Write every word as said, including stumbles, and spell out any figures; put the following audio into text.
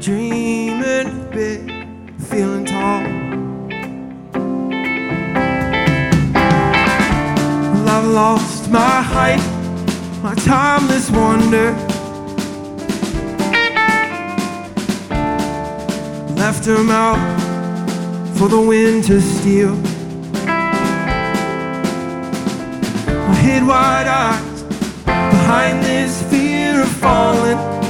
dreaming big, feeling tall. Well, I've lost my height, my timeless wonder, left them out for the wind to steal. I hid wide eyes behind this fear of falling.